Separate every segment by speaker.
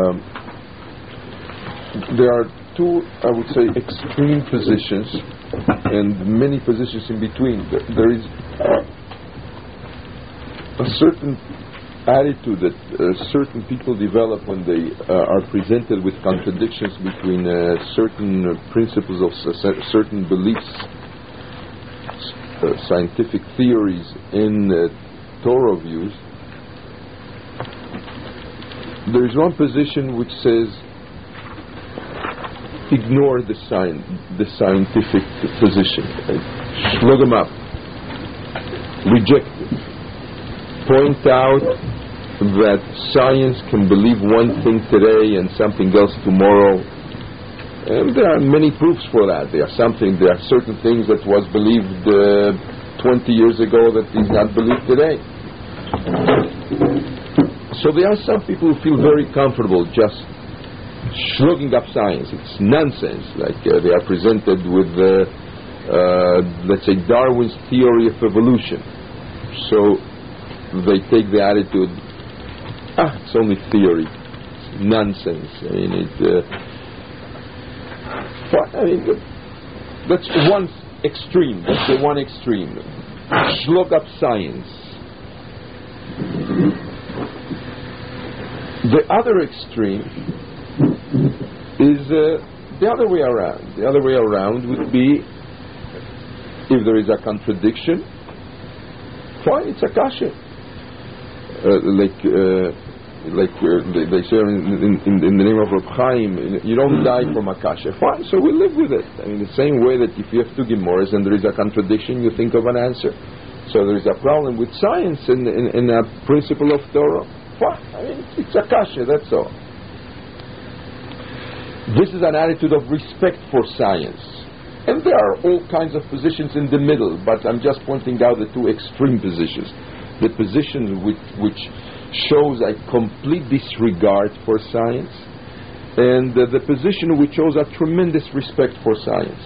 Speaker 1: there are two, I would say, extreme positions and many positions in between. There is a certain attitude that certain people develop when they are presented with contradictions between certain principles of certain beliefs, scientific theories, and Torah views. There is one position which says ignore the scientific position, slug them up, reject it, point out that science can believe one thing today and something else tomorrow, and there are many proofs for that. There are certain things that was believed 20 years ago that is not believed today. So there are some people who feel very comfortable just shrugging up science. It's nonsense. Like they are presented with, let's say, Darwin's theory of evolution. So they take the attitude, it's only theory. It's nonsense. That's one extreme. That's the one extreme. Shrug up science. The other extreme is the other way around. The other way around would be, if there is a contradiction, fine, it's a kasha. Like they say in the name of Reb Chaim, you don't die from a kasha. Fine, so we live with it. The same way that if you have two Gemaras and there is a contradiction, you think of an answer. So there is a problem with science and a principle of Torah. Fine, it's a kasha, that's all. This is an attitude of respect for science. And there are all kinds of positions in the middle, but I'm just pointing out the two extreme positions. The position which shows a complete disregard for science, and the position which shows a tremendous respect for science.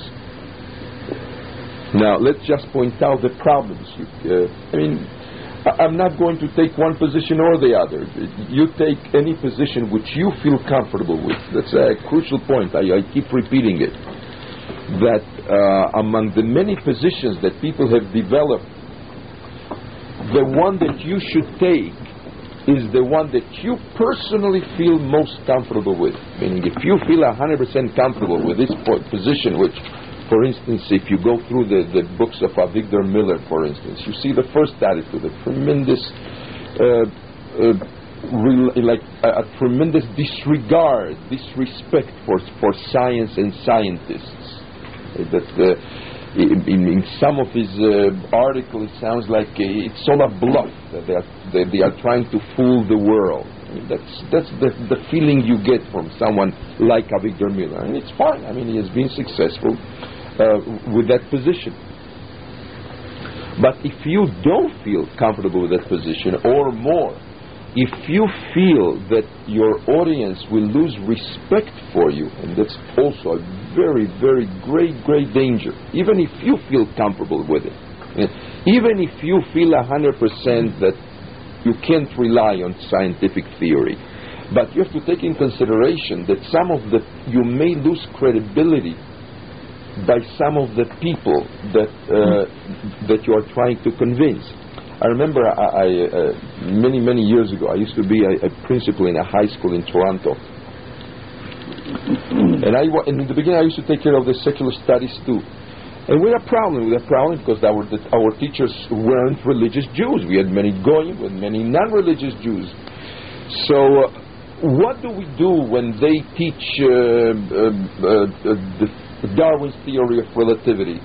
Speaker 1: Now, let's just point out the problems. I'm not going to take one position or the other. You take any position which you feel comfortable with. That's a crucial point. I keep repeating it. That among the many positions that people have developed, the one that you should take is the one that you personally feel most comfortable with. Meaning, if you feel 100% comfortable with this position, which, for instance, if you go through the books of Avigdor Miller, for instance, you see the first attitude, a tremendous tremendous disrespect for science and scientists. In some of his articles, it sounds like it's all a bluff, that they are trying to fool the world. That's the feeling you get from someone like Avigdor Miller, and it's fine. He has been successful with that position. But if you don't feel comfortable with that position, or more, if you feel that your audience will lose respect for you, and that's also a very, very great danger, even if you feel comfortable with it, even if you feel 100% that you can't rely on scientific theory, but you have to take in consideration that you may lose credibility by some of the people that you are trying to convince. I remember many years ago, I used to be a principal in a high school in Toronto. And in the beginning, I used to take care of the secular studies too. And we had a problem because our teachers weren't religious Jews. We had many goyim and many non-religious Jews. So what do we do when they teach Darwin's theory of relativity,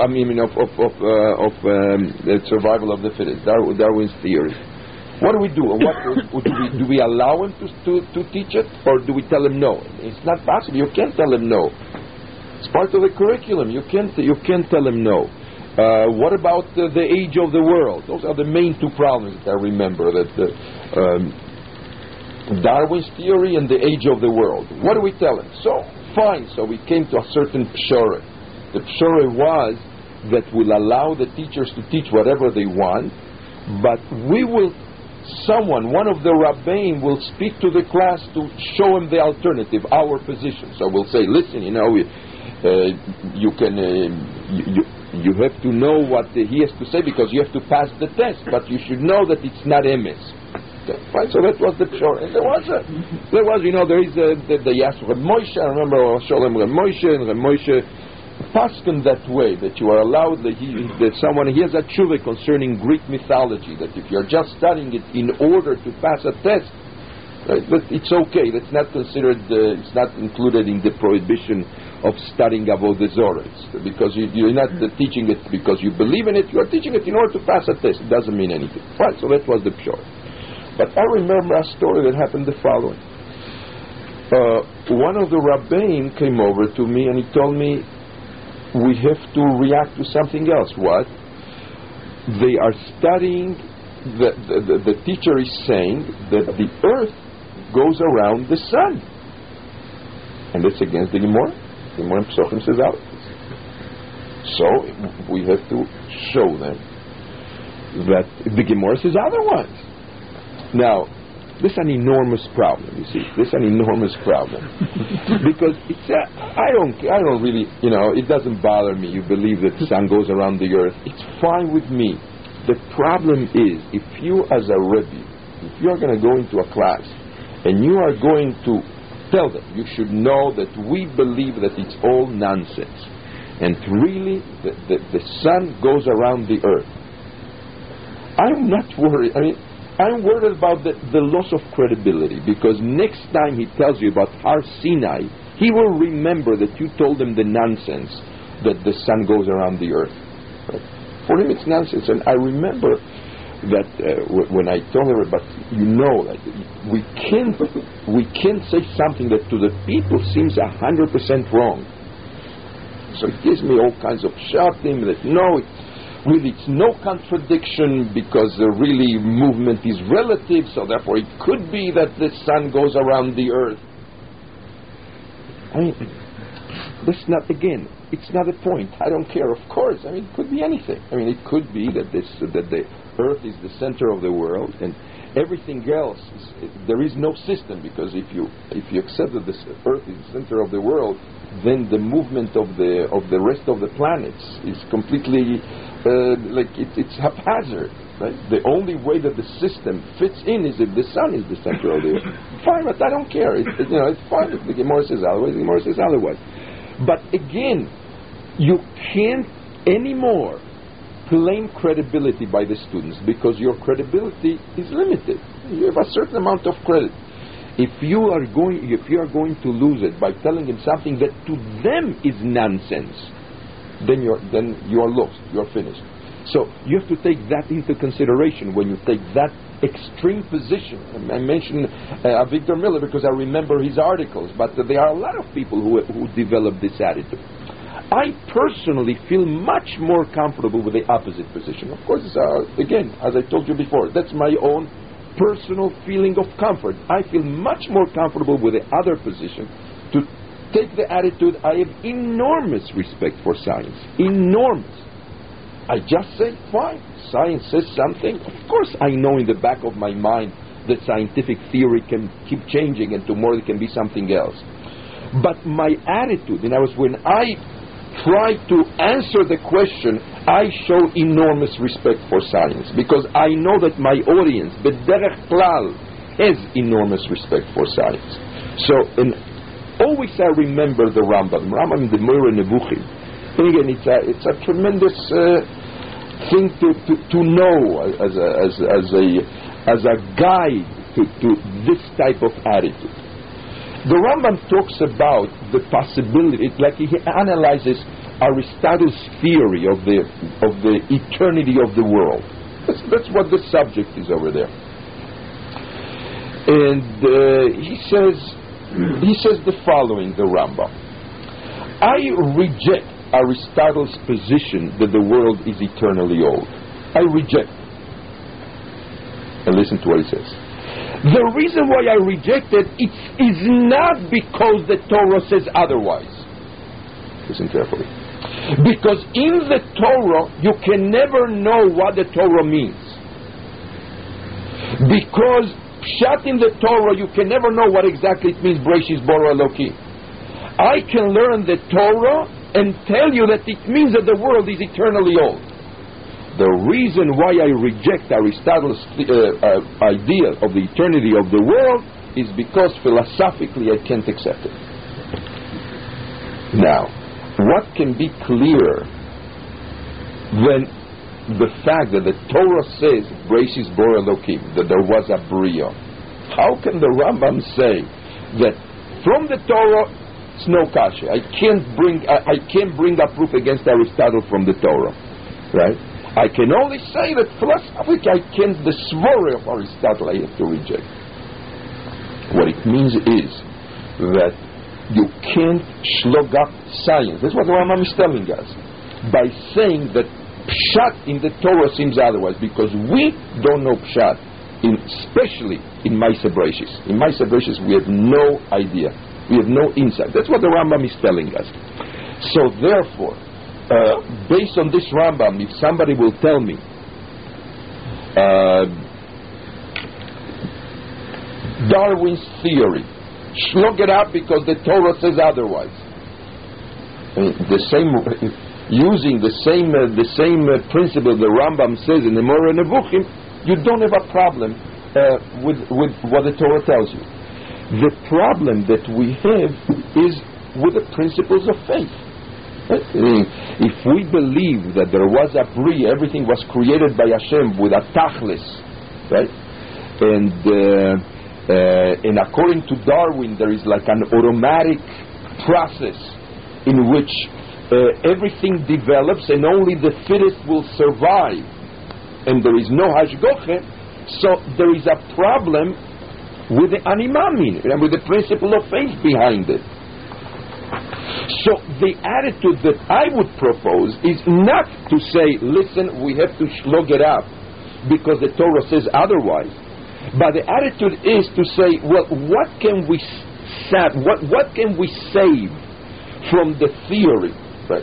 Speaker 1: the survival of the fittest, Darwin's theory? What do we do? Do we allow him to teach it, or do we tell him no? It's not possible. You can't tell him no. It's part of the curriculum. You can't tell him no. What about the age of the world? Those are the main two problems that I remember. That Darwin's theory and the age of the world. What do we tell him? So fine. So we came to a certain pshara. The pshara was that we'll allow the teachers to teach whatever they want, but we will someone, one of the Rabbeim, will speak to the class to show him the alternative, our position. So we'll say, listen, you have to know what he has to say because you have to pass the test, but you should know that it's not emes. Okay, fine, so that was the pshor. And there is the Yasser Reb Moshe. I remember Sholem Reb Moshe, and Reb Moshe paskin that way, that you are allowed that someone, he has a tshuva concerning Greek mythology, that if you're just studying it in order to pass a test, right, but it's okay. That's not considered. It's not included in the prohibition of studying Avodah Zorah, because you're not teaching it because you believe in it. You are teaching it in order to pass a test. It doesn't mean anything. Right. So that was the pshor. But I remember a story that happened the following. One of the Rabbeim came over to me and he told me, we have to react to something else. What? They are studying, the teacher is saying that the earth goes around the sun. And that's against the Gemara. The Gemara Pesachim says otherwise. So we have to show them that the Gemara says otherwise. Now, this is an enormous problem, you see. This is an enormous problem. Because I don't really, it doesn't bother me. You believe that the sun goes around the earth. It's fine with me. The problem is, if you as a Rebbe, if you are going to go into a class and you are going to tell them, you should know that we believe that it's all nonsense. And really, the sun goes around the earth. I'm not worried. I'm worried about the loss of credibility, because next time he tells you about Har Sinai, he will remember that you told him the nonsense that the sun goes around the earth. Right? For him it's nonsense. And I remember that when I told her, but like we can't say something that to the people seems 100% wrong. So it gives me all kinds of shouting that really it's no contradiction, because the really movement is relative, so therefore it could be that the sun goes around the earth. That's not, again, it's not a point. I don't care, of course. It could be anything. It could be that the earth is the center of the world, and everything else there is no system, because if you accept that the earth is the center of the world, then the movement of the rest of the planets is completely it's haphazard, right? The only way that the system fits in is if the sun is the center of the earth. Fine, but I don't care. It's fine if the Gemara says otherwise. The Gemara says otherwise. But again, you can't anymore claim credibility by the students, because your credibility is limited. You have a certain amount of credit. If you are going to lose it by telling them something that to them is nonsense, then you are lost. You are finished. So you have to take that into consideration when you take that extreme position. I mentioned Victor Miller because I remember his articles, but there are a lot of people who develop this attitude. I personally feel much more comfortable with the opposite position. Of course, again, as I told you before, that's my own personal feeling of comfort. I feel much more comfortable with the other position, to take the attitude, I have enormous respect for science. Enormous. I just say, fine, science says something. Of course I know in the back of my mind that scientific theory can keep changing and tomorrow it can be something else. But my attitude, when I try to answer the question, I show enormous respect for science, because I know that my audience, b'derech klal, has enormous respect for science. So, and always I remember the Rambam in the Moreh Nevuchim. And again, it's a tremendous thing to know as a guide to this type of attitude. The Rambam talks about the possibility, like he analyzes Aristotle's theory of the eternity of the world. That's what the subject is over there. And he says the following, the Rambam: I reject Aristotle's position that the world is eternally old. I reject. And listen to what he says. The reason why I reject it is not because the Torah says otherwise. Listen carefully. Because in the Torah, you can never know what the Torah means. Because Pshat in the Torah, you can never know what exactly it means, Breshis Bora Elokim. I can learn the Torah and tell you that it means that the world is eternally old. The reason why I reject Aristotle's idea of the eternity of the world is because philosophically I can't accept it. Now, what can be clearer than the fact that the Torah says, Breshis Bora Elokim, that there was a Bria? How can the Rambam say that from the Torah it's no kasha? I can't bring a proof against Aristotle from the Torah, right? I can only say that philosophically I can't, the svara of Aristotle I have to reject. What it means is that you can't slug up science. That's what the Rambam is telling us by saying that Pshat in the Torah seems otherwise, because we don't know Pshat, especially in Ma'aseh Breshis. In Ma'aseh Breshis we have no idea. We have no insight. That's what the Rambam is telling us. So therefore, based on this Rambam, if somebody will tell me Darwin's theory, slug it up because the Torah says otherwise. I mean, using the same principle the Rambam says in the Moreh Nevuchim, you don't have a problem with what the Torah tells you. The problem that we have is with the principles of faith. If we believe that there was a Bria, everything was created by Hashem with a tachlis, right? And according to Darwin, there is like an automatic process in which everything develops and only the fittest will survive, and there is no hashgoche. So there is a problem with the animamin and with the principle of faith behind it. So the attitude that I would propose is not to say, listen, we have to slug it up because the Torah says otherwise, but the attitude is to say, well, what can we save from the theory, right?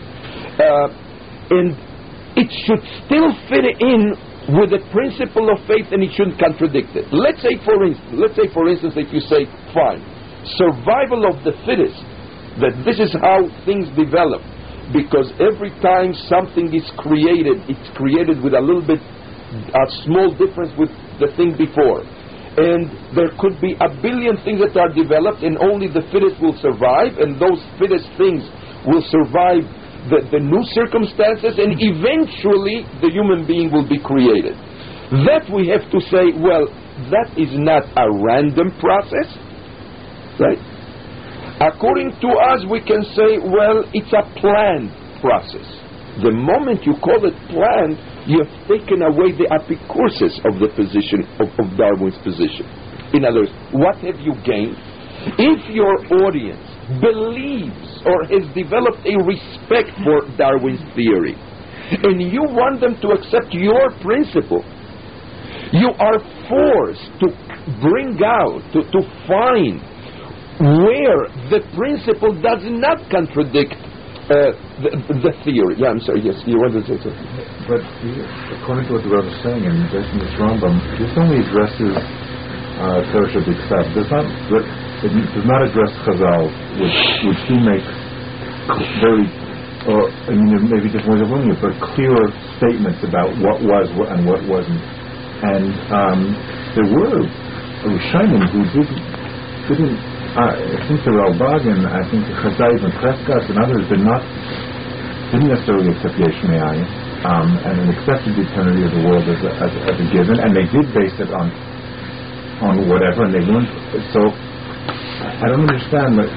Speaker 1: And it should still fit in with the principle of faith, and it shouldn't contradict it. Let's say for instance, if you say, fine, survival of the fittest, that this is how things develop, because every time something is created, it's created with a little bit, a small difference with the thing before, and there could be a billion things that are developed, and only the fittest will survive, and those fittest things will survive the new circumstances, and eventually the human being will be created. That we have to say, well, that is not a random process, right? According to us, we can say, well, it's a planned process. The moment you call it planned, you have taken away the epicursus of the position of Darwin's position. In other words, what have you gained? If your audience believes or has developed a respect for Darwin's theory, and you want them to accept your principle, you are forced to bring out, to find where the principle does not contradict the theory. Yeah, I'm sorry, yes, you wanted to say something.
Speaker 2: But according to what the Rebbe is saying, and based on this Rambam, this only addresses Torah Shabbat. It does not address Chazal, which do make very, maybe different ways of learning it, but clearer statements about what was and what wasn't. And there were Rishonim who didn't. I think the Ralbag and I think the Chazayv and Prescott and others didn't necessarily accept Yesh Me'ayin, and accepted the eternity of the world as a given, and they did base it on whatever, and they weren't. So I don't understand that,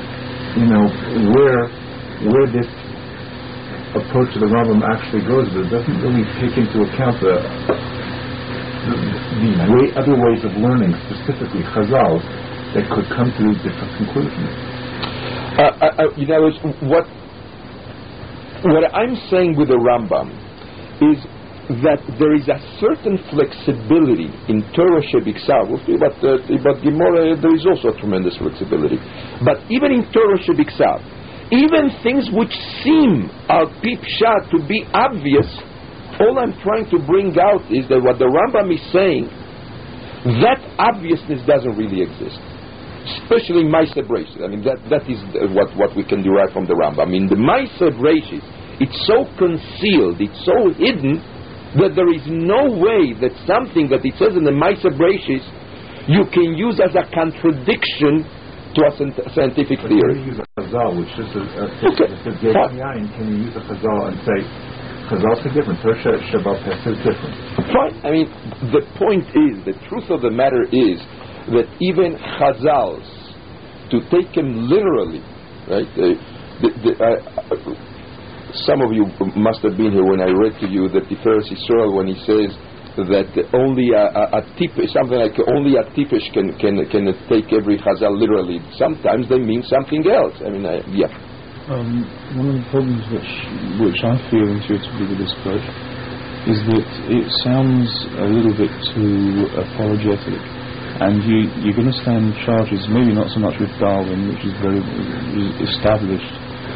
Speaker 2: where this approach to the Rambam actually goes, but it doesn't really take into account the other ways of learning, specifically Chazal, that could come to different conclusions. What I'm saying with the Rambam is that there is a certain flexibility in Torah Shebiksav. We'll see about Gemara, there is also a tremendous flexibility. But even in Torah Shebiksav, even things which seem al pi pshat to be obvious, all I'm trying to bring out is that what the Rambam is saying,
Speaker 1: that obviousness doesn't really exist. Especially Ma'aseh Breshis. I mean, that is what we can derive from the Rambam. I mean, the Ma'aseh Breshis, it's so concealed, it's so hidden, that there is no way that something that it says in the Ma'aseh Breshis you can use as a contradiction to a scientific theory.
Speaker 2: Can you use a Chazal, which is can you use a Chazal and say, Chazal is different, Torah Shabbat is different?
Speaker 1: Fine. I mean, the point is, the truth of the matter is, that even Chazals, to take him literally, right? Some of you must have been here when I read to you that Tiferes Yisrael, when he says that only a tipesh, something like only a tipesh can take every Chazal literally. Sometimes they mean something else. I mean, yeah.
Speaker 3: One of the problems which I feel intuitively with this approach is that it sounds a little bit too apologetic. And you're going to stand charges, maybe not so much with Darwin, which is very established,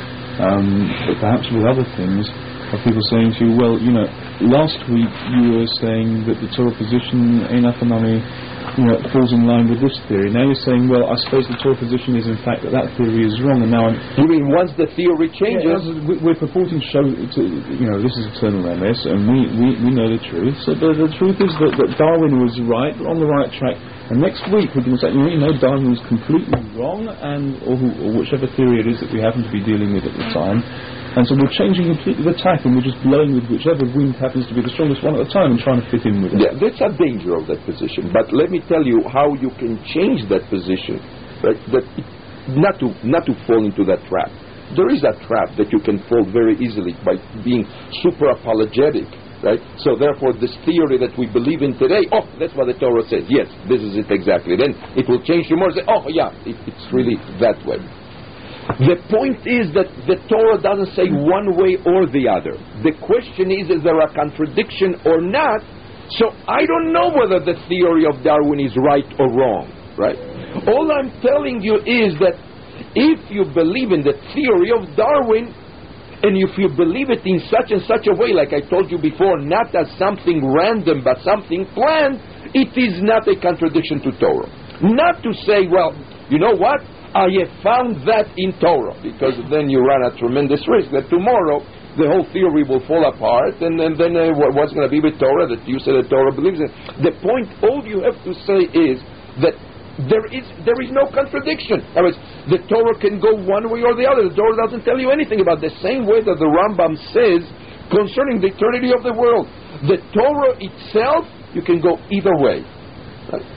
Speaker 3: but perhaps with other things, of people saying to you, well, you know, last week you were saying that the Torah position, Einafanami, falls in line with this theory. Now you're saying, well, I suppose the Torah position is in fact that theory is wrong, and now
Speaker 1: You mean once the theory changes?
Speaker 3: Yeah, we're purporting to show, this is eternal MS, and we know the truth. So the truth is that Darwin was right, on the right track, and next week we can say, Darwin was completely wrong, or whichever theory it is that we happen to be dealing with at the time. And so we're changing completely the tack, and we're just blowing with whichever wind happens to be the strongest one at the time and trying to fit in with it.
Speaker 1: Yeah, that's a danger of that position. But let me tell you how you can change that position, right? Not to fall into that trap. There is a trap that you can fall very easily by being super apologetic, right? So therefore, this theory that we believe in today, that's what the Torah says. Yes, this is it exactly. Then it will change tomorrow. Say, it's really that way. The point is that the Torah doesn't say one way or the other. The question is there a contradiction or not? So I don't know whether the theory of Darwin is right or wrong, right? All I'm telling you is that if you believe in the theory of Darwin, and if you believe it in such and such a way, like I told you before, not as something random but something planned, it is not a contradiction to Torah. Not to say, well, you know what? I have found that in Torah, because then you run a tremendous risk that tomorrow the whole theory will fall apart, and then what's going to be with Torah that you say that Torah believes in? The point, all you have to say is that there is no contradiction. In other words, the Torah can go one way or the other. The Torah doesn't tell you anything about the same way that the Rambam says concerning the eternity of the world. The Torah itself, you can go either way. Right?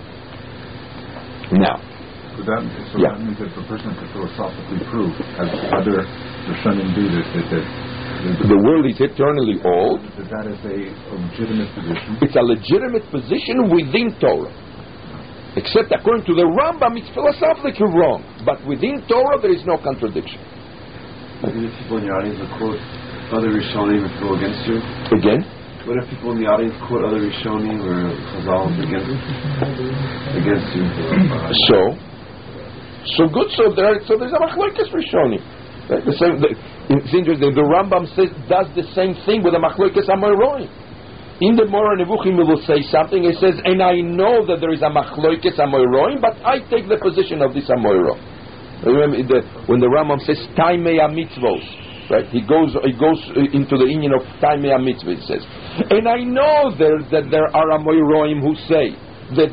Speaker 1: Now.
Speaker 2: So that means that the person can philosophically prove, as other Rishonim do, that
Speaker 1: the world is eternally old.
Speaker 2: That is a legitimate position.
Speaker 1: It's a legitimate position within Torah. Except according to the Rambam, it's philosophically wrong. But within Torah, there is no contradiction.
Speaker 4: Maybe the people in your audience will quote other Rishonim and go against you?
Speaker 1: Again?
Speaker 4: What if people in the audience quote other Rishonim or Chazal against you?
Speaker 1: So good. So there's a machlokes Rishonim. Right? It's interesting. The Rambam does the same thing with the machlokes Amoraim. In the Moreh Nevuchim, we will say something. It says, and I know that there is a machlokes Amoraim, but I take the position of this Amoraim. Remember when the Rambam says Taimei HaMitzvos, right? He goes into the union of Taimei HaMitzvah. It says, and I know that there are Amoraim who say that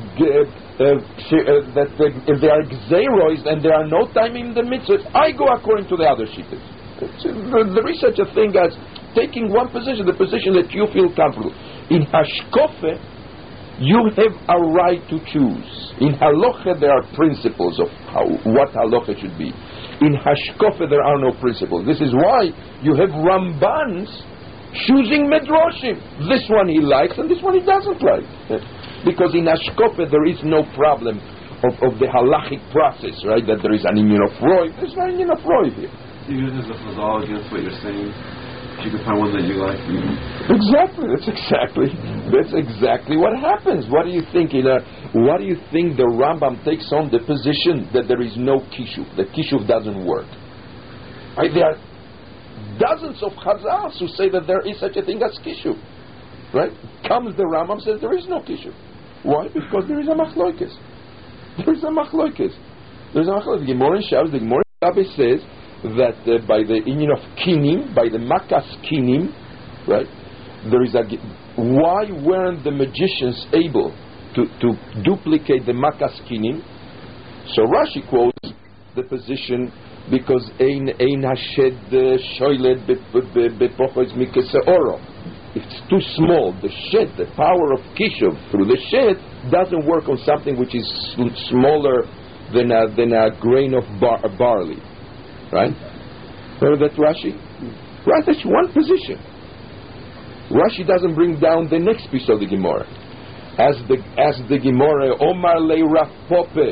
Speaker 1: if they are gzeros and there are no time in the mitzvahs, I go according to the other shittas. There is such a thing as taking one position, the position that you feel comfortable. In Hashkofe, you have a right to choose. In Halacha, there are principles of what Halacha should be. In Hashkofe, there are no principles. This is why you have Rambans choosing Medrashim. This one he likes and this one he doesn't like. Because in Hashkofe there is no problem of the halachic process, right? That there is an inyan of Roy. There's no inyan of Roy here.
Speaker 4: So even if there's a chazal against what you're saying, if you can find one that you like.
Speaker 1: Exactly. That's exactly what happens. What do you think? What do you think the Rambam takes on the position that there is no kishuv, that kishuv doesn't work? Right? There are dozens of chazals who say that there is such a thing as kishuv. Right? Comes the Rambam, says there is no kishuv. Why? Because there is a machloikes. There is a machloikes. There is a machloikes. The Gemara in Shabbos, the Gemara in Shabbos says that by the union of kinim, by the makas kinim, right? There is a. Why weren't the magicians able to duplicate the makas kinim? So Rashi quotes the position because ein hashed shoyled bepochos mikeseoro. It's too small. The shed, the power of kishuv through the shed doesn't work on something which is smaller than a grain of barley, right? Remember that Rashi? Right, that's one position. Rashi doesn't bring down the next piece of the Gemara. As the Gemara, Omar le Rav Pope,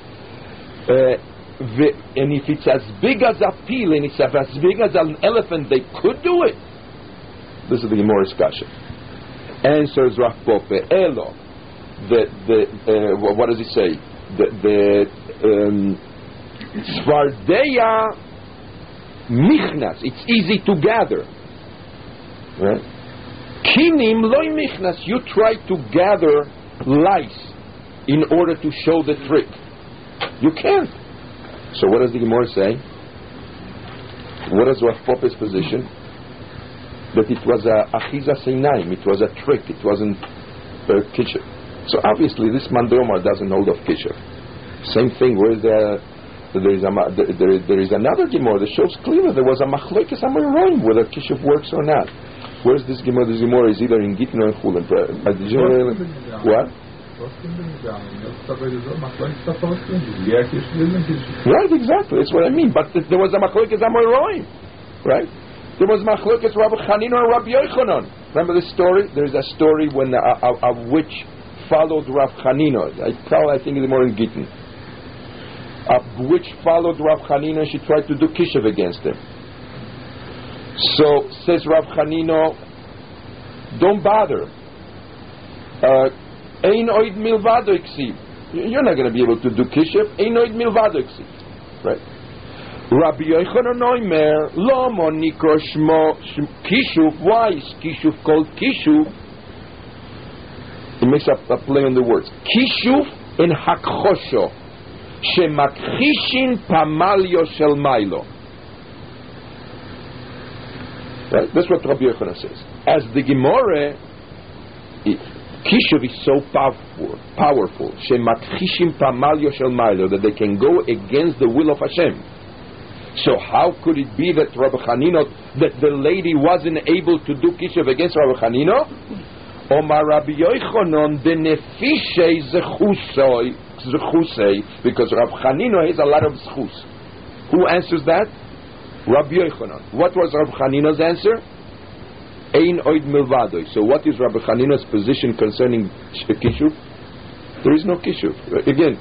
Speaker 1: and if it's as big as a peel and it's as big as an elephant, they could do it. This is the Gemara's kasha. Answers Rav Pope, Elo. What does he say? The Svardeya Michnas. It's easy to gather. Right? Kinim loy Michnas. You try to gather lice in order to show the trick. You can't. So what does the Gemara say? What is Rav Pope's position? That it was a achiza seinaim, it was a trick, it wasn't kisher. So obviously this man Omar doesn't hold of kisher. Same thing where there is another Gemara that shows clearly there was a machlokes amoraim whether kisher works or not. Where's this Gemara? This Gemara is either in Gittin or in Chulin. What? Right, exactly. That's what I mean. But there was a machlokes amoraim, right? There was machlokes Rabbi Chanina and Rabbi Yochanan. Remember the story? There is a story when a witch followed Rav Chanina. I think it's more in Gittin. A witch followed Rav Chanina and she tried to do kishav against him. So says Rav Chanina, don't bother. Ein oid milvado iksiv. You're not going to be able to do kishav. Ein oid milvado iksiv. Right? Rabbi Yochanan Oimer, Lomo Nikro Shmo Kishuv. Why is Kishuv called Kishuv? He makes up a play on the words. Kishuv in Hakchosho. Shemakhishin Pamalyo Shel Mailo. Right? That's what Rabbi Yochanan says. As the Gemara, Kishuv is so powerful. Shemakhishin Pamalyo Shel Mailo, that they can go against the will of Hashem. So how could it be that Rabbi Chanina, that the lady wasn't able to do kishav against Rabbi Chanina? Omar Rabbi Yochanan the nefishe zechusei, because Rabbi Chanina has a lot of zechus. Who answers that? Rabbi Yochanan. What was Rabbi Chanina's answer? Ein oid milvadoi. So what is Rabbi Chanina's position concerning kishuv? There is no kishuv. Again.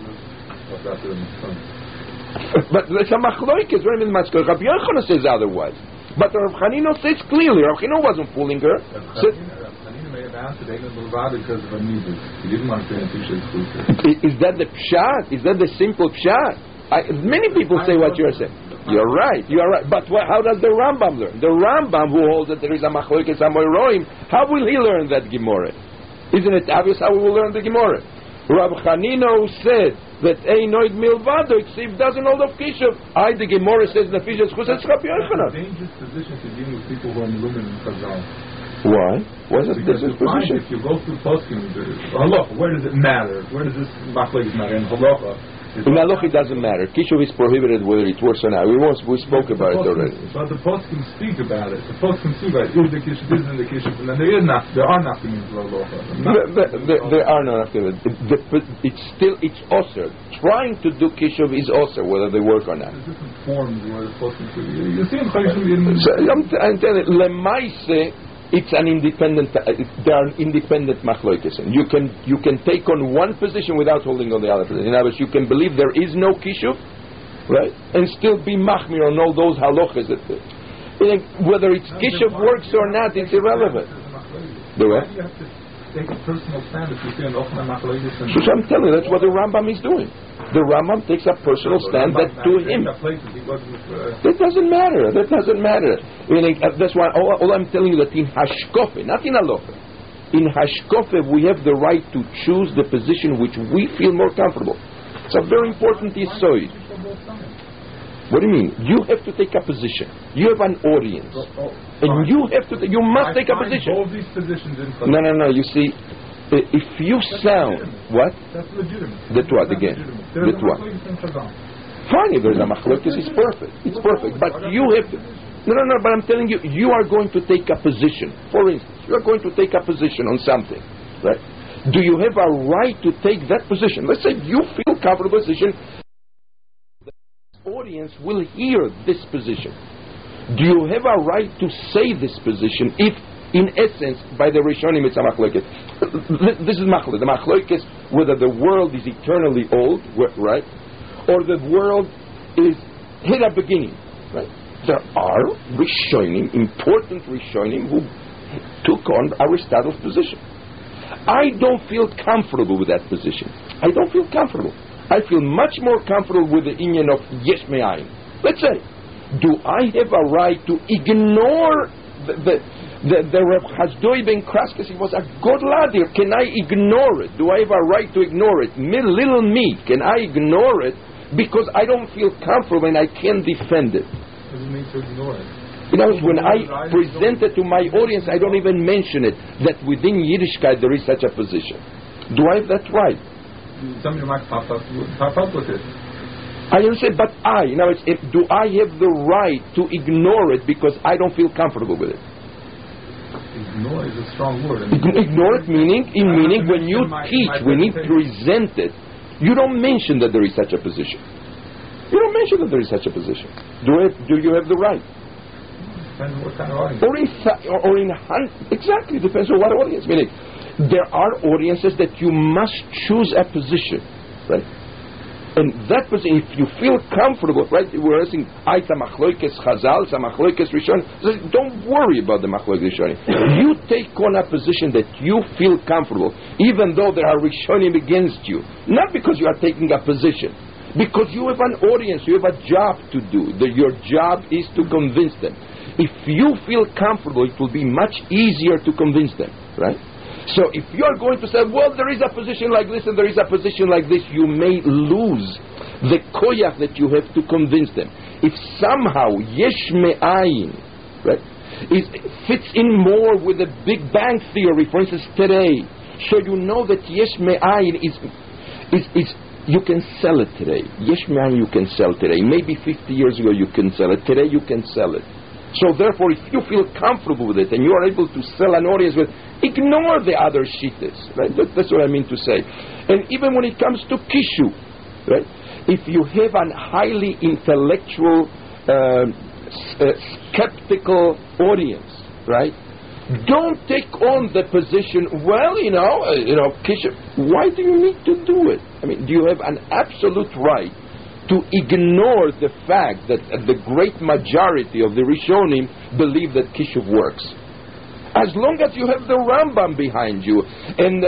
Speaker 1: But it's a machloikes. Rabbi Yochanan says otherwise. But Rabbi Chanina says clearly. Rabbi Chanina wasn't fooling her.
Speaker 2: Rabbi Chanina may have answered because of a needed. He didn't want to say
Speaker 1: Is that the pshat? Is that the simple pshat? Many people say what you're saying. You're right. But how does the Rambam learn? The Rambam, who holds that there is a machloikes amoraim, how will he learn that Gemara? Isn't it obvious how we will learn the Gemara? Rabbi Chanina, who said that Einoid Milvado Ksiv doesn't hold of Kishav. The Gemara says the Fishes who says Rabbi Yochanan.
Speaker 2: Dangerous position to deal with people who are in Lumen and Chazal.
Speaker 1: Why? Why is that dangerous position?
Speaker 2: If you go through poskim, halacha, where does it matter? Where does this machlokes matter? In halacha,
Speaker 1: in halacha it doesn't matter. Kishuv is prohibited whether it works or not. We spoke about it already.
Speaker 2: But the poskim speak about it. The poskim speak about it. Is the kishuv, isn't the kishuv, and then there are nothing in halacha.
Speaker 1: There are no nothing. It's osir. Trying to do kishuv is osir, whether they work or not.
Speaker 2: There's different forms where the poskim speak. You see in Chayshim.
Speaker 1: I'm telling you, lemaise. It's an independent. They are independent machloikes. You can take on one position without holding on the other position. In other words, you can believe there is no kishuv, right, and still be machmir on all those halachas. Whether it's kishuv works or not, it's irrelevant. The way?
Speaker 2: You have to take a personal stand if you see an ofna machloikes.
Speaker 1: So I'm telling you, that's what the Rambam is doing. The Rambam takes a personal stand that to him. That doesn't matter. That's why all I'm telling you that in hashkofe, not in halacha, in Hashkofe, we have the right to choose the position which we feel more comfortable. It's a very important issue. What do you mean? You have to take a position. You have an audience, and you have to. You must take a position.
Speaker 2: Both these positions in
Speaker 1: No. You see, if you sound what?
Speaker 2: That's legitimate.
Speaker 1: That what again? That what? Fine, if there's a machlokes, it's perfect. It's perfect. But you have to. No. But I'm telling you, you are going to take a position. For instance, you are going to take a position on something, right? Do you have a right to take that position? Let's say you feel comfortable position. The audience will hear this position. Do you have a right to say this position if, in essence, by the Rishonim it's a machlokes? This is machlokes. The machlokes whether the world is eternally old, right, or the world is hit a beginning, right? There are Rishonim, important Rishonim, who took on Aristotle's position. I don't feel comfortable with that position. I don't feel comfortable. I feel much more comfortable with the inyan of yesh me'ayin. Let's say, do I have a right to ignore the Reb Hasdoi ben Kraskes? He was a good lad here. Can I ignore it? Do I have a right to ignore it? Little me, can I ignore it because I don't feel comfortable and I can't defend it?
Speaker 2: What does it mean to ignore it?
Speaker 1: You know, when I present it to my audience, I don't even mention it, that within Yiddishkeit there is such a position. Do I have that right?
Speaker 2: Somebody might pop up with it.
Speaker 1: I understand, but do I have the right to ignore it because I don't feel comfortable with it?
Speaker 2: Ignore is a strong word.
Speaker 1: Ignore it meaning when you teach, when you present it, you don't mention that there is such a position. You don't mention that there is such a position. Do you have the right?
Speaker 2: Depends on what kind of audience.
Speaker 1: Exactly, depends on what audience. Meaning, there are audiences that you must choose a position, right? And that position, if you feel comfortable, right? We're asking, Aita machloikes chazal, sa machloikes rishon. Don't worry about the machloikes rishon. You take on a position that you feel comfortable, even though there are rishonim against you. Not because you are taking a position, because you have an audience, you have a job to do. Your job is to convince them. If you feel comfortable, it will be much easier to convince them, right? So if you are going to say, well, there is a position like this and there is a position like this, you may lose the koyach that you have to convince them. If somehow yesh me'ayin, right, fits in more with the Big Bang Theory, for instance, today, so you know that yesh me'ayin is you can sell it today. Yesh me'ayin you can sell today. Maybe 50 years ago you can sell it. Today you can sell it. So therefore, if you feel comfortable with it and you are able to sell an audience with, ignore the other shittas, right? That's what I mean to say. And even when it comes to kishu, right? If you have a highly intellectual, skeptical audience, right? Don't take on the position, kishu. Why do you need to do it? I mean, do you have an absolute right to ignore the fact that the great majority of the Rishonim believe that Kishuv works? As long as you have the Rambam behind you and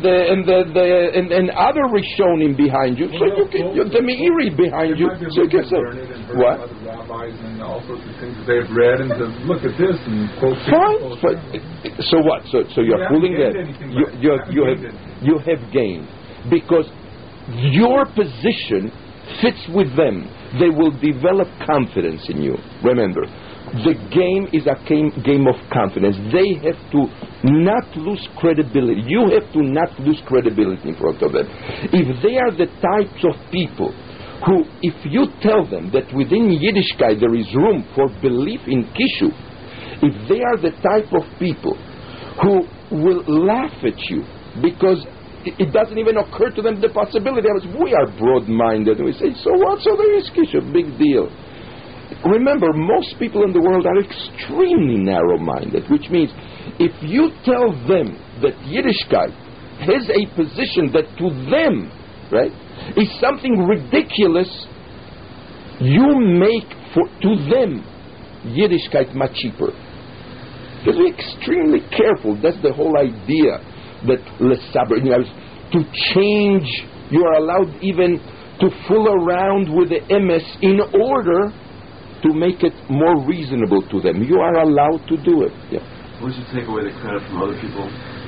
Speaker 1: other Rishonim behind you, so you can the Meiri behind you, so you can say what?
Speaker 2: Rabbis and all sorts of things they've read and said, look at this and quote.
Speaker 1: Fine. So what? So you're fooling them. You have gained because your position fits with them. They will develop confidence in you. Remember, the game is a game of confidence. They have to not lose credibility. You have to not lose credibility in front of them. If they are the types of people who, if you tell them that within Yiddishkeit there is room for belief in Kishu, if they are the type of people who will laugh at you because it doesn't even occur to them the possibility. We are broad-minded. And we say, so what? So there is Kishu, big deal. Remember, most people in the world are extremely narrow-minded, which means if you tell them that Yiddishkeit has a position that to them, right, is something ridiculous, you make to them Yiddishkeit much cheaper. Because we're extremely careful. That's the whole idea. That to change, you are allowed even to fool around with the emes in order to make it more reasonable to them. You are allowed to do it. Yeah.
Speaker 4: We should take away the credit from other people.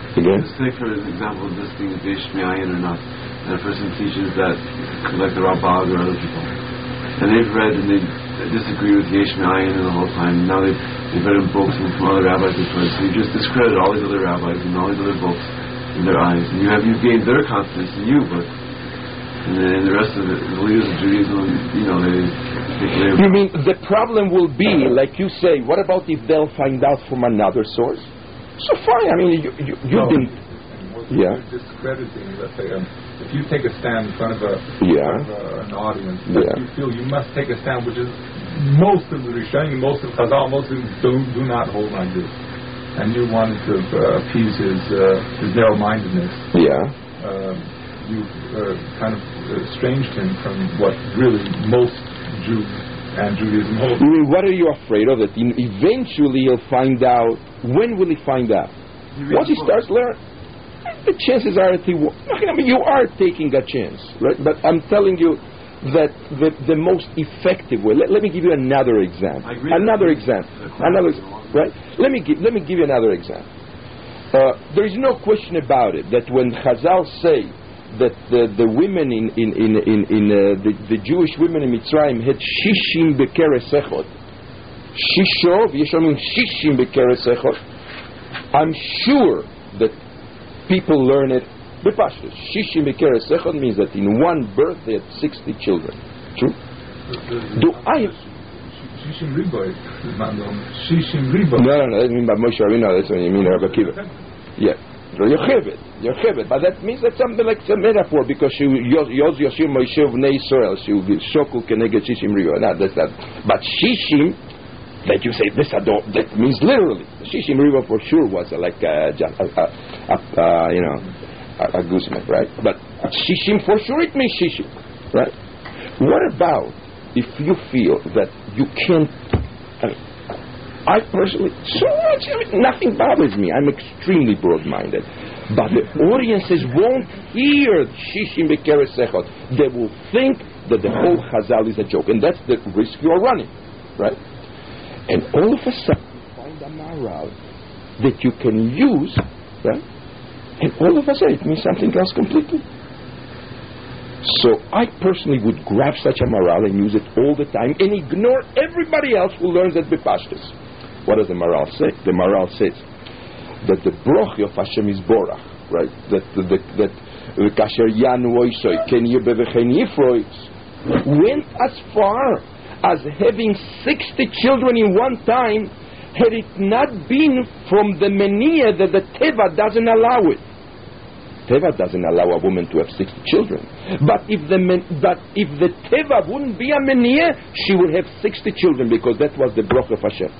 Speaker 1: Again?
Speaker 4: Let's take for example this thing is Yesh Me'ayin or not, and a person teaches that, like the Rabbah or other people, and they've read and they disagree with Yesh Me'ayin the whole time. Now they've read in books and from other rabbis before, so you just discredit all these other rabbis and all these other books in their eyes, and you've gained their confidence in you, but and the rest of the leaders of Judaism,
Speaker 1: You mean the problem will be, like you say, what about if they'll find out from another source? So fine, I mean, you didn't. Yeah.
Speaker 2: Discrediting, let's say, if you take a stand in front of an audience, you feel you must take a stand, which is most of the Rishonim, most of Chazal, most of them do not hold like this, and you wanted to appease his narrow-mindedness. You kind of estranged him from what really most Jews and Judaism hold.
Speaker 1: What are you afraid of? That eventually he'll find out. When will he find out? Once he starts learning, the chances are that he won't. I mean, you are taking a chance, right? But I'm telling you that the most effective way. Let me give you another example. Right? Let me give you another example. There is no question about it that when Chazal say that the women in the Jewish women in Mitzrayim had shishim bekeresechot. Shishov, Yeshua means shishim bekeresechot. I'm sure that people learn it b'pashtus. Shishim bekeresechot means that in one birth they had 60 children. True?
Speaker 2: Shishim riboy. Shishim riboy.
Speaker 1: No, that means by Moshe Rabbeinu. That's what you mean, Rabbi Akiva. Yeah. Yocheved, but that means that's something like a metaphor, because she Yoz Yoshir Moshe Vnei Israel, she will be Shokul Keneged Shishim Rivo. No, that's not. But Shishim, that you say this, that means literally. Shishim Rivo for sure was like a gooseneck, right? But Shishim for sure it means Shishim, right? What about if you feel that you can't? I personally, nothing bothers me. I'm extremely broad-minded. But the audiences won't hear Shishim Bekeresechot. They will think that the whole Chazal is a joke. And that's the risk you're running, right? And all of a sudden, you find a moral that you can use, right? And all of a sudden, it means something else completely. So I personally would grab such a moral and use it all the time and ignore everybody else who learns it b'pashtus. What does the moral say? The moral says that the broch of Hashem is borach, right? That kasher yanu oisoi ken yibeh v'chen yifroitz went as far as having 60 children in one time, had it not been from the meniah that the teva doesn't allow it. Teva doesn't allow a woman to have 60 children. But if the teva wouldn't be a meniah, she would have 60 children, because that was the broch of Hashem.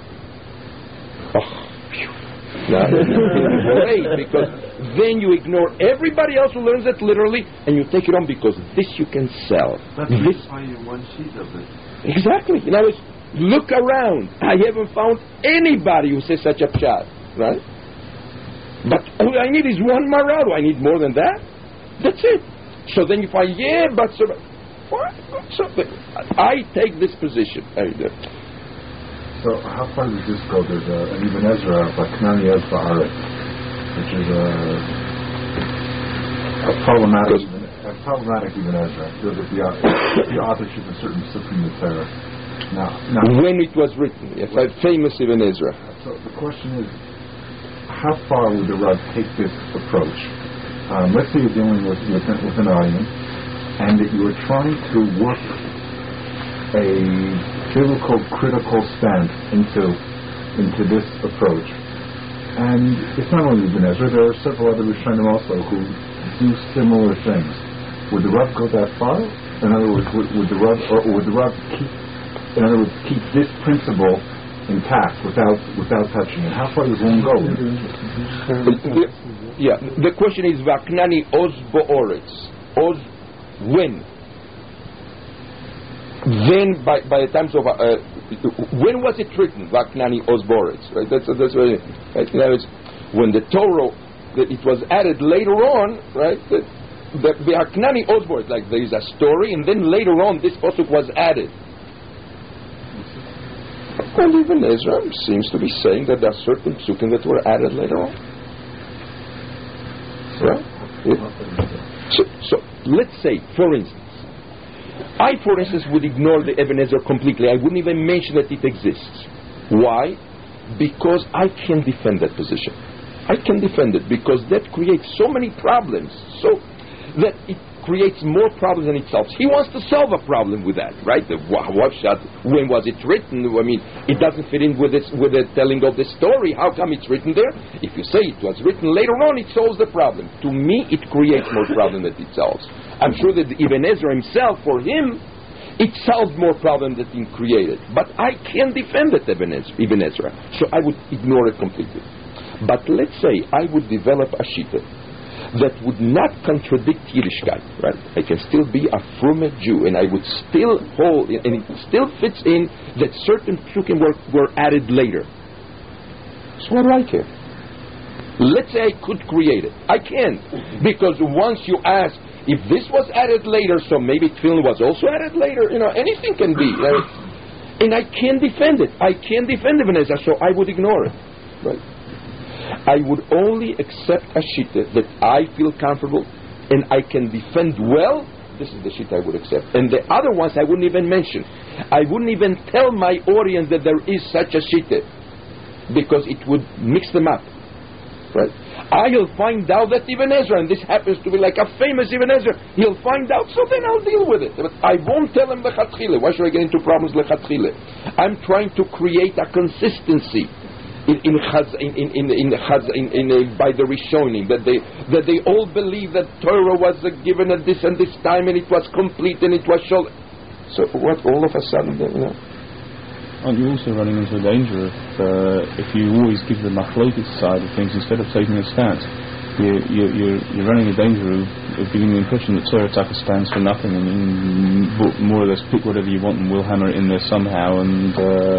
Speaker 1: Great, because then you ignore everybody else who learns it literally, and you take it on because this you can sell.
Speaker 4: That's why you one sheet of it.
Speaker 1: Exactly. In other words, look around. I haven't found anybody who says such a pshat, right? But all I need is one moral. Do I need more than that? That's it. So then you find, but what? So I take this position.
Speaker 2: So how far does this go? There's an Ibn Ezra, Vaknani Ez Ba'aretz, which is a problematic Ibn Ezra. The authorship of certain Sifrim Mitzvah. Now,
Speaker 1: when it was written, yes, famous Ibn Ezra.
Speaker 2: So the question is, how far would the Rav take this approach? Let's say you're dealing with an audience, and that you are trying to work a biblical critical stance into this approach. And it's not only Ibn Ezra, there are several other Rishonim also who do similar things. Would the Rav go that far? In other words, would the Rav keep this principle intact without touching it? How far does one go?
Speaker 1: The question is Vaknani Oz Bo'oretz. Oz when? Then by the times of when was it written? Vaknani Oz Bo'oretz, right? That's what it, right? In other words, when the Torah it was added later on, right? The Vaknani Oz Bo'oretz, like there is a story, and then later on this pasuk was added. Well, even Ezra seems to be saying that there are certain psukim that were added later on. Right? So let's say, for instance, I, for instance, would ignore the Ibn Ezra completely. I wouldn't even mention that it exists. Why? Because I can defend that position. I can defend it because that creates so many problems, so that it creates more problems than it solves. He wants to solve a problem with that, right? The Wafshad, when was it written? I mean, it doesn't fit in with the telling of the story. How come it's written there? If you say it was written later on, it solves the problem. To me, it creates more problem than it solves. I'm sure that Ibn Ezra himself, for him, it solved more problems than it created. But I can defend it, Ibn Ezra. So I would ignore it completely. But let's say I would develop a shita that would not contradict Yiddishkeit, right? I can still be a frume Jew, and I would still hold, and it still fits in that certain psukim were added later. So what do I care? Let's say I could create it. I can't, because once you ask if this was added later, so maybe tefillin was also added later. Anything can be, right? And I can defend it. I can defend Ibn Ezra, so I would ignore it, right? I would only accept a shita that I feel comfortable and I can defend well. This is the shita I would accept. And the other ones I wouldn't even mention. I wouldn't even tell my audience that there is such a shita, because it would mix them up, right? I'll find out that Ibn Ezra, and this happens to be like a famous Ibn Ezra, he'll find out, so then I'll deal with it. But I won't tell him lechatchile. Why should I get into problems lechatchile? I'm trying to create a consistency by the Rishonim, that they all believe that Torah was given at this and this time, and it was complete and it was shown. So what? All of a sudden,
Speaker 3: And you're also running into a danger if you always give the machlokes side of things instead of taking a stance. You're running a danger of giving the impression that Torah Taka stands for nothing, and more or less pick whatever you want and we'll hammer it in there somehow, and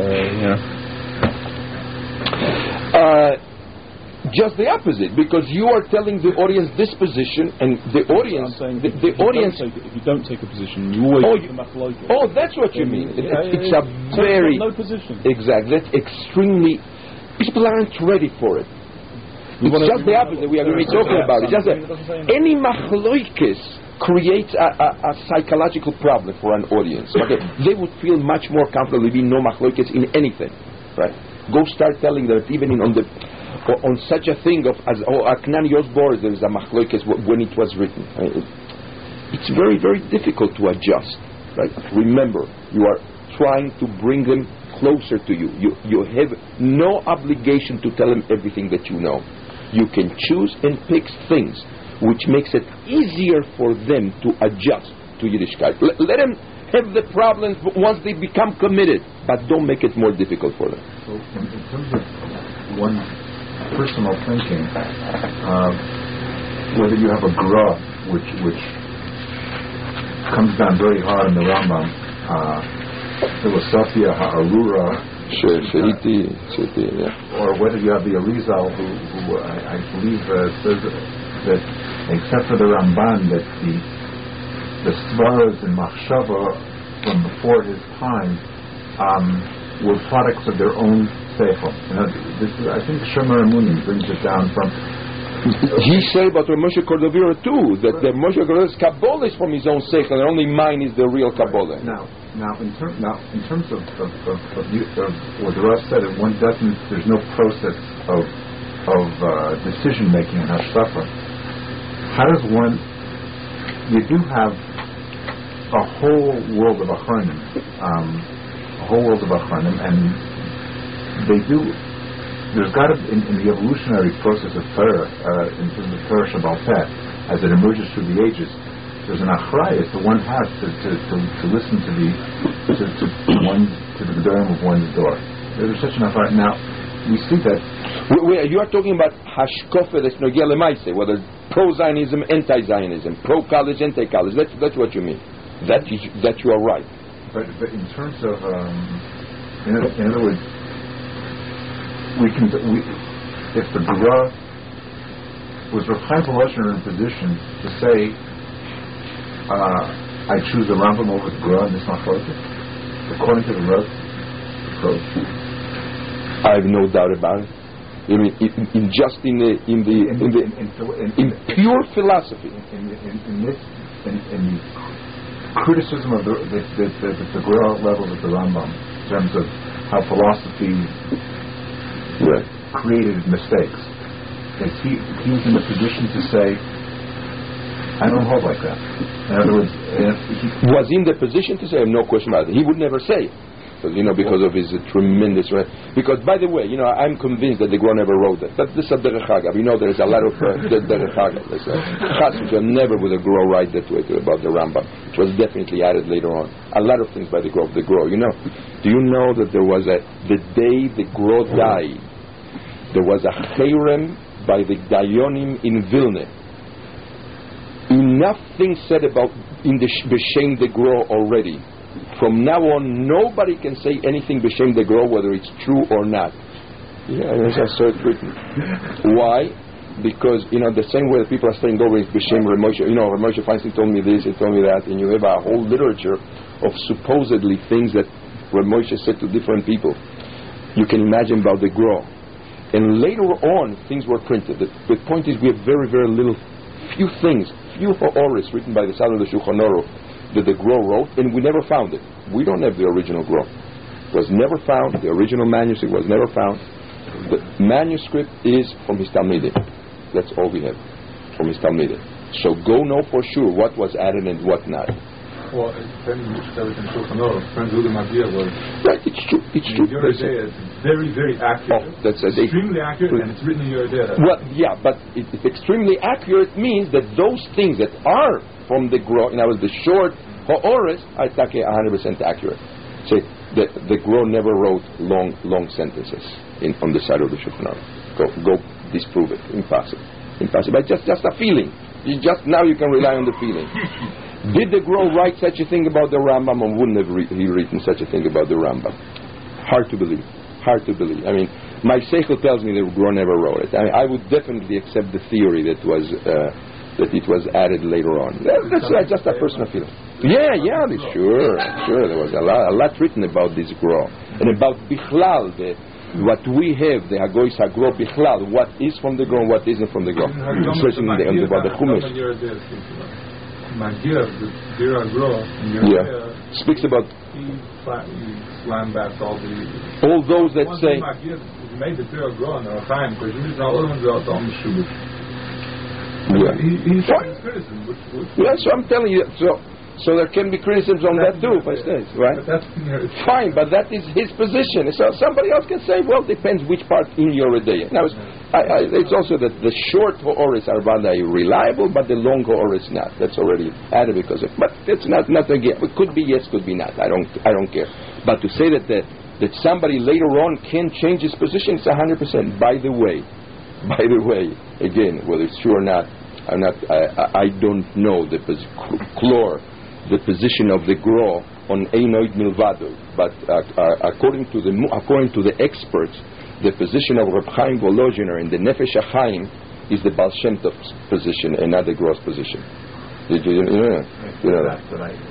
Speaker 1: just the opposite, because you are telling the audience this position, and the audience, the audience.
Speaker 3: If you don't take a position, you always take the machlokes.
Speaker 1: Oh, that's what you mean. It's a very
Speaker 3: no position.
Speaker 1: Exactly. That's extremely. People aren't ready for it. It's just the opposite. We are going to be talking about it. Just any machlokes creates a psychological problem for an audience. Okay, they would feel much more comfortable if no machlokes in anything, right? Go start telling them that even on such a thing as Aknan Yosbor, there is a machlokes when it was written. It's very, very difficult to adjust. Right? Remember, you are trying to bring them closer to you. You have no obligation to tell them everything that you know. You can choose and pick things which makes it easier for them to adjust to Yiddishkeit. Let them have the problems once they become committed, but don't make it more difficult for them.
Speaker 2: So in terms of one personal thinking, whether you have a gra which comes down very hard in the Rambam, Philosophiya Ha'arura, or whether you have the Arizal who I believe says that except for the Ramban, that the Svaras and Machshava from before his time were products of their own seichel. I think Shemer Amuni brings it down from.
Speaker 1: He said about Moshe Cordovero too, that the Moshe Cordovero's Kabbalah is from his own seichel, and only mine is the real Kabbalah.
Speaker 2: Now, in terms of what the Rosh said, there's no process of decision making in Hashkafa. How does one? You do have a whole world of Achronim, and they do. There's got to, in the evolutionary process of Torah, in terms of Torah Shabbal Peh, as it emerges through the ages, there's an achrayus that one has to listen to the gedolim of one's door. There's such an achrayus. Now we see that.
Speaker 1: You are talking about hashkofa that's nogel lemaaseh, whether pro-Zionism, anti-Zionism, pro-college, anti-college. That's what you mean. That you are right.
Speaker 2: But in terms of, in other words, if the Gra was Rav Chaim Volozhiner in a position to say, I choose the Rambam over the Gra in this machlokes, according to the Rav approach.
Speaker 1: I have no doubt about it. I mean, in pure philosophy.
Speaker 2: In criticism of the Gra levels of the Rambam, in terms of how philosophy created mistakes, he was in a position to say, I don't hold like that. In other words, he
Speaker 1: was in the position to say, I have no question about it. He would never say it. Because of his tremendous... Because, by the way, I'm convinced that the Gra never wrote that. But this is a Derech Hagav. There's a lot of Derech Hagav. There's a Chas which never would a Gra write that way about the Rambam. It was definitely added later on. A lot of things by the Gra. Do you know that there was the day the Gra died, there was a Cherem by the Dayonim in Vilna. Enough things said about in the B'Shem the Gra already. From now on, nobody can say anything b'shem the Gra, whether it's true or not. Yeah, I saw it written. Why? Because, the same way that people are saying over b'shem Ramosha, Ramosha Feinstein told me this, he told me that, and you have a whole literature of supposedly things that Ramosha said to different people. You can imagine about the Gra. And later on, things were printed. The point is, we have very, very few ha'oris written by the Sadr of the Shulchan Aruch that the Gra wrote, and we never found it. We don't have the original Gra. It was never found. The original manuscript was never found. The manuscript is from his Talmidim. That's all we have from his Talmidim. So go know for sure what was added and what not.
Speaker 2: Well, it depends on which there was in Shulchan Aruch. Friend Zulim Agia was...
Speaker 1: Right, it's true. It's true.
Speaker 2: Your idea is very, very accurate.
Speaker 1: That's
Speaker 2: extremely accurate, and it's written in your idea.
Speaker 1: Well, yeah, but if extremely accurate means that those things that are from the Gra, the short ha'oris, are 100% accurate. So the Gra never wrote long sentences on the side of the Shulchan Aruch. Go disprove it. Impossible. But just a feeling. Now you can rely on the feeling. Did the Gra write such a thing about the Rambam, or wouldn't have he written such a thing about the Rambam? Hard to believe. I mean, my seichel tells me that the Gra never wrote it. I would definitely accept the theory that it was added later on. That's just a personal feeling. Yeah, sure. There was a lot written about this Gra and about Bichlal, what we have, the Hagois HaGra Bichlal, what is from the Gra and what isn't from the Gra. Especially about the Chumash.
Speaker 2: Magir, the Dira Gra,
Speaker 1: speaks about
Speaker 2: he slammed back all
Speaker 1: those that say
Speaker 2: Magir made the Dira Gra and the Chaim, because you know all of them are all Meshuggah. He's criticism.
Speaker 1: So I'm telling you. So there can be criticisms on that too, if I say, right? Fine, but that is his position. So somebody else can say, well, depends which part in your idea. Now, it's also that the short ha'oris are rather reliable, but the long ha'oris not. That's already added because of. But it's not again. It could be yes, could be not. I don't care. But to say that somebody later on can change his position, it's 100%. By the way, again, whether it's true or not, I don't know the position of the Gra on Einoid Milvado, but according to the experts, the position of Reb Chaim Volozhiner in the Nefesh HaChaim is the Baal Shem Tov's position and not the Gra's position. You know that.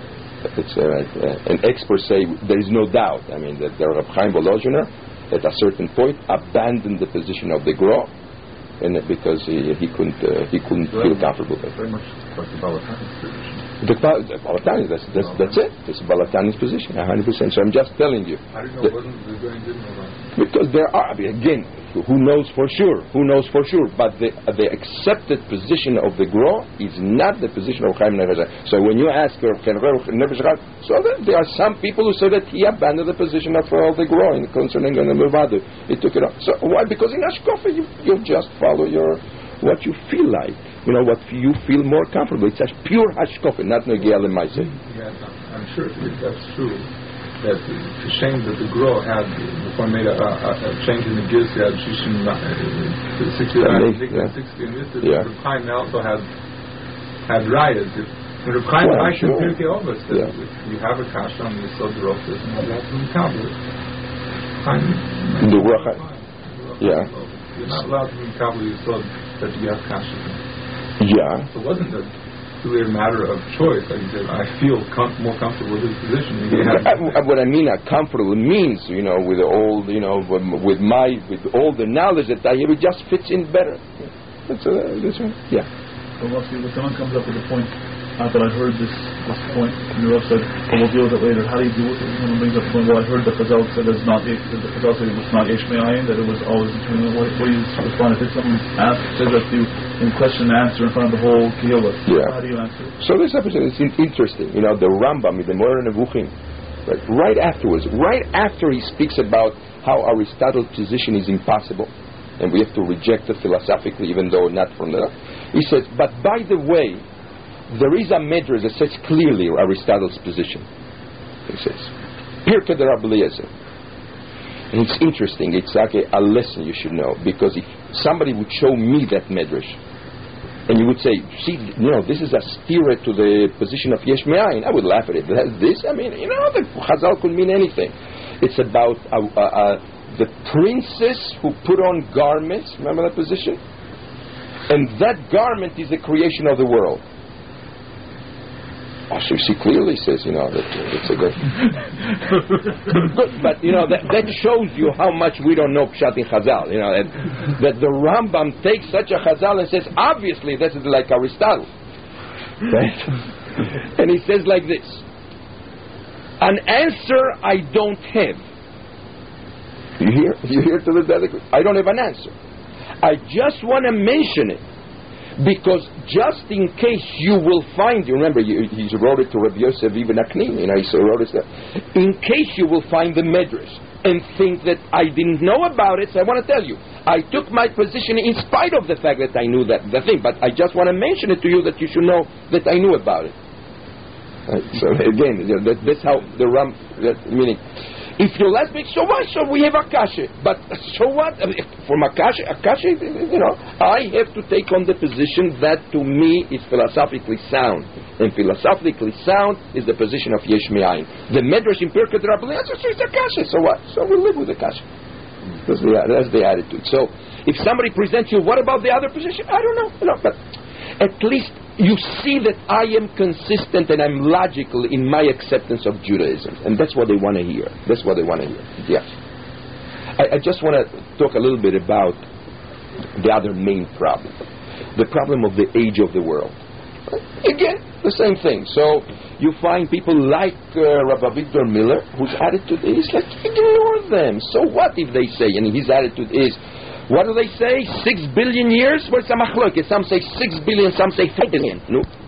Speaker 1: And experts say there is no doubt. I mean that Reb Chaim Volozhiner at a certain point abandoned the position of the Gra, and because he couldn't feel comfortable with it.
Speaker 2: Very much like the Balatani's position.
Speaker 1: The Balatani, that's it. It's Balatani's position, 100%. So I'm just telling you.
Speaker 2: How do you know it wasn't the Gra didn't know that?
Speaker 1: Because there are, again, who knows for sure? But the accepted position of the Gra is not the position of Chaim Nefesh. So when you ask her, so there are some people who say that he abandoned the position of the Gra concerning the Milvado. He took it off. So why? Because in Ashkofa you just follow what you feel like. What you feel more comfortable. It's a pure hashkofa, not Negiah L'Maaseh.
Speaker 2: Yeah, I'm sure if that's true, that it's a shame that the Gra had, before I made a change in the Giz, he had Shishim 60 and this, Reb Chaim also had riots. When Reb Chaim writes in Pirkei Avos, that if you have a kasha on the Yesod Rochas, you have to be Kabbalah. You're not allowed to be Kabbalah Yesod that you have kasha.
Speaker 1: Yeah.
Speaker 2: So wasn't it?
Speaker 5: really a matter of choice. Like you said, I feel more comfortable with this position.
Speaker 1: What I mean, comfortable means, with all, with all the knowledge that I have, it just fits in better. That's right. Yeah.
Speaker 6: Well, when someone comes up with a point that I heard this point, and the Rav said, we'll deal with it later. How do you deal with it? Someone brings up the point, I heard the Chazal said that the Chazal said it was not Yesh Me'ayin, that it was always between. What do you respond? If someone says that you in question and answer in front of the whole Kehillah, how do you answer?
Speaker 1: So this episode is interesting. The Rambam in the Moreh Nevuchim, right afterwards, right after he speaks about how Aristotle's position is impossible, and we have to reject it philosophically, even though not from the. He says, but by the way, there is a medrash that says clearly Aristotle's position. He says, Pirkei de Rabbi Eliezer. And it's interesting. It's like a lesson you should know, because if somebody would show me that medrash, and you would say, see, this is a steer to the position of Yesh Me'ayin, I would laugh at it. This, the Chazal could mean anything. It's about the princess who put on garments. Remember that position? And that garment is the creation of the world. So you see clearly says, that it's a good. But that shows you how much we don't know Pshat in Chazal. That the Rambam takes such a Chazal and says, obviously this is like Aristotle, right? And he says like this: an answer I don't have. You hear to the I don't have an answer. I just want to mention it, because just in case you will find, you remember he wrote it to Rabbi Yosef Ibn Aknin, he wrote it there. In case you will find the medrash and think that I didn't know about it, so I want to tell you, I took my position in spite of the fact that I knew the thing, but I just want to mention it to you that you should know that I knew about it. Right? So again, that's how the meaning. If you'll ask me, so what? So we have Akasha. But so what? From Akasha, I have to take on the position that to me is philosophically sound. And philosophically sound is the position of Yesh Me'ayin. The Medrash in Pirkei de Rabbi Eliezer says Akasha. So what? So we live with Akasha. That's the attitude. So if somebody presents you, what about the other position? I don't know. But at least you see that I am consistent and I'm logical in my acceptance of Judaism. And that's what they want to hear. Yes. I just want to talk a little bit about the other main problem. The problem of the age of the world. Again, the same thing. So you find people like Rabbi Victor Miller, whose attitude is like, ignore them. So what if they say, and his attitude is, what do they say? 6 billion years? Where's some machlokes? Some say 6 billion, some say 3 billion. No.